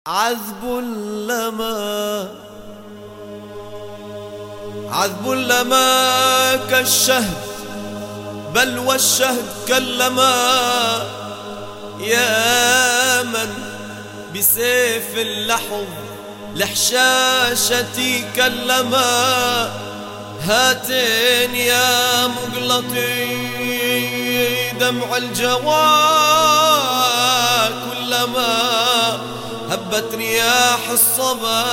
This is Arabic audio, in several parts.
عذب اللما كالشهد، بل والشهد كاللما. يا من بسيف اللحظ لحشاشتي كلما. هاتين يا مقلطي دمع الجوى كلما هبت رياح الصبا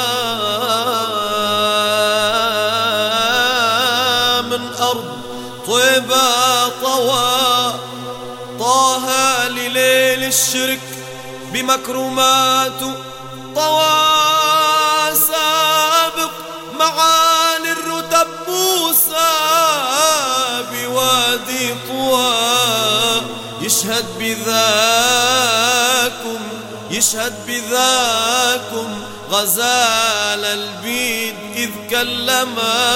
من أرض طيبة طوى. طه لليل الشرك بمكرماته طوى. سابق معاني الرتب موسى بوادي طوى. يشهد بذاكم غزال البيد إذ كلما.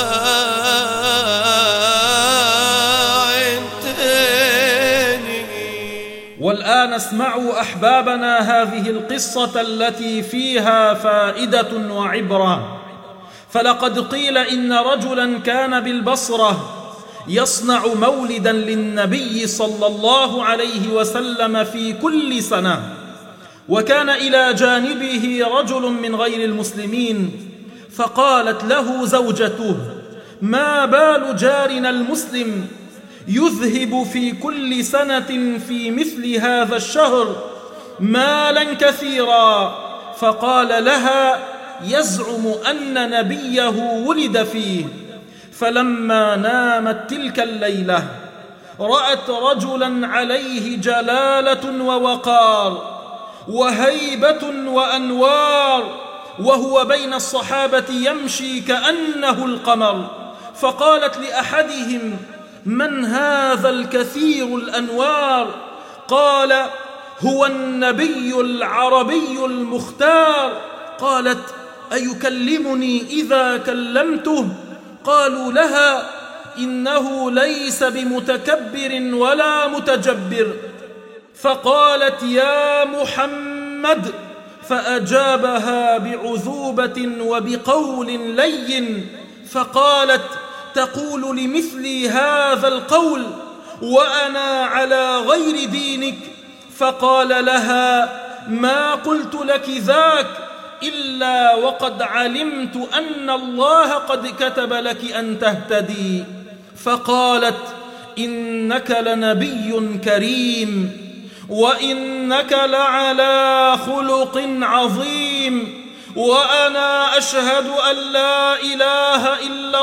والآن اسمعوا أحبابنا هذه القصة التي فيها فائدة وعبرة. فلقد قيل إن رجلا كان بالبصرة يصنع مولدا للنبي صلى الله عليه وسلم في كل سنة، وكان إلى جانبه رجل من غير المسلمين، فقالت له زوجته: ما بال جارنا المسلم يذهب في كل سنة في مثل هذا الشهر مالا كثيرا؟ فقال لها: يزعم أن نبيه ولد فيه. فلما نامت تلك الليلة رأت رجلا عليه جلالة ووقار وهيبة وأنوار، وهو بين الصحابة يمشي كأنه القمر. فقالت لأحدهم: من هذا الكثير الأنوار؟ قال: هو النبي العربي المختار. قالت: أيكلمني إذا كلمته؟ قالوا لها: إنه ليس بمتكبر ولا متجبر. فقالت: يا محمد. فأجابها بعذوبة وبقول لين. فقالت: تقول لمثلي هذا القول وأنا على غير دينك؟ فقال لها: ما قلت لك ذاك إلا وقد علمت أن الله قد كتب لك أن تهتدي. فقالت: إنك لنبي كريم، وإنك لعلى خلق عظيم، وأنا أشهد أن لا إله إلا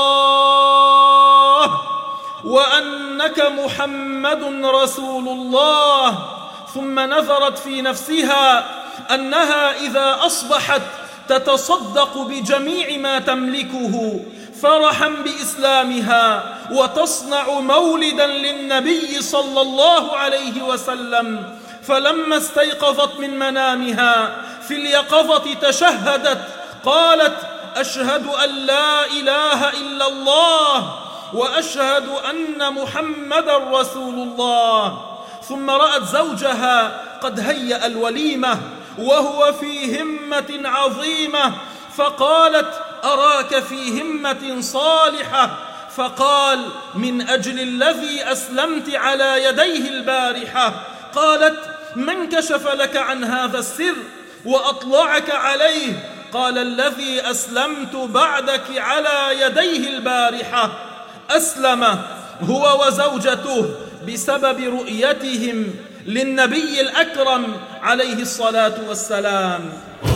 الله وأنك محمد رسول الله. ثم نظرت في نفسها أنها إذا أصبحت تتصدق بجميع ما تملكه فرحا بإسلامها، وتصنع مولدا للنبي صلى الله عليه وسلم. فلما استيقظت من منامها في اليقظة تشهدت، قالت: أشهد أن لا إله إلا الله وأشهد أن محمدا رسول الله. ثم رأت زوجها قد هيأ الوليمة وهو في همة عظيمة، فقالت: أراك في همة صالحة. فقال: من أجل الذي أسلمت على يديه البارحة. قالت: من كشف لك عن هذا السر وأطلعك عليه؟ قال: الذي أسلمت بعدك على يديه البارحة. أسلم هو وزوجته بسبب رؤيتهم للنبي الأكرم عليه الصلاة والسلام.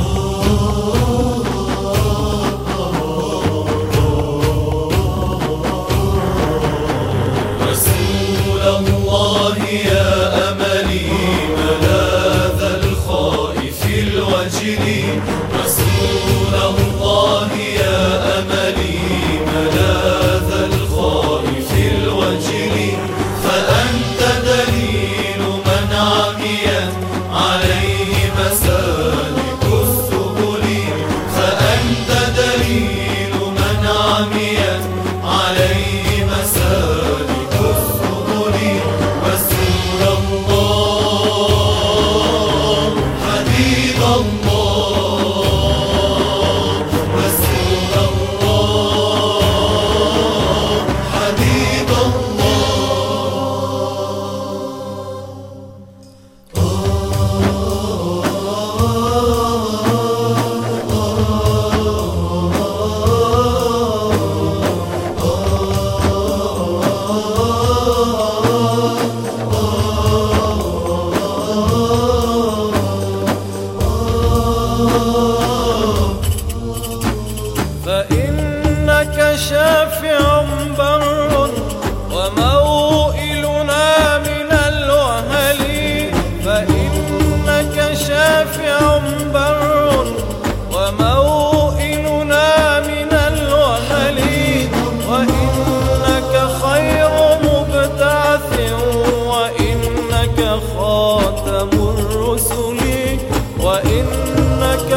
رسول الله يا أملي ملاذ الخائف الوجل. رسول الله يا أملي ملاذ الخائف الوجل. فأنت دليل من عميت عليه مسالك السبل. فأنت دليل من عميت عليه مسالك السبل. رسول الله حبيب الله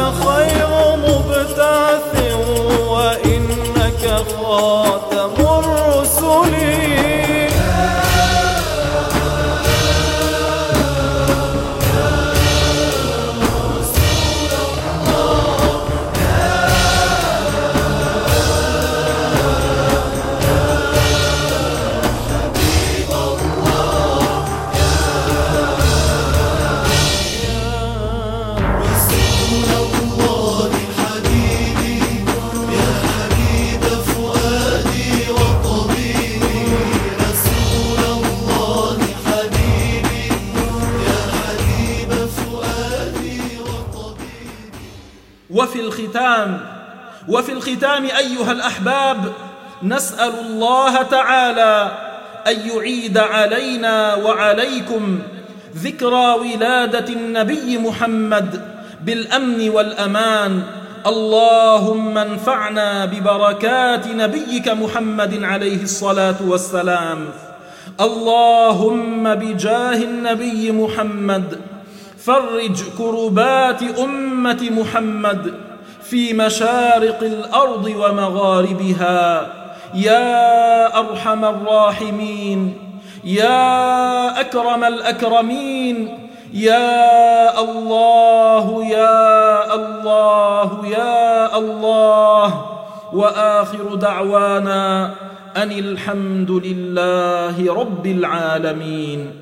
خير مبتعث وإنك خاتم الرسل. وفي الختام أيها الأحباب، نسأل الله تعالى أن يعيد علينا وعليكم ذكرى ولادة النبي محمد بالأمن والأمان. اللهم انفعنا ببركات نبيك محمد عليه الصلاة والسلام. اللهم بجاه النبي محمد فرج كربات أمة محمد في مشارق الأرض ومغاربها يا أرحم الراحمين، يا أكرم الأكرمين، يا الله يا الله يا الله. وآخر دعوانا أن الحمد لله رب العالمين.